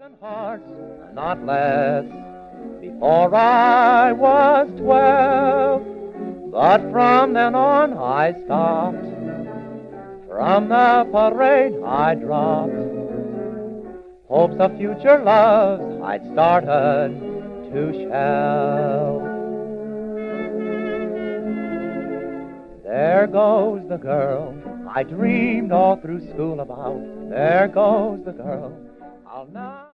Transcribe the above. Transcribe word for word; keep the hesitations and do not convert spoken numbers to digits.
and hearts, not less, before I was twelve. But from then on I stopped, from the parade I dropped. Hopes of future loves I'd started to shelve. There goes the girl I dreamed all through school about. There goes the girl I'll not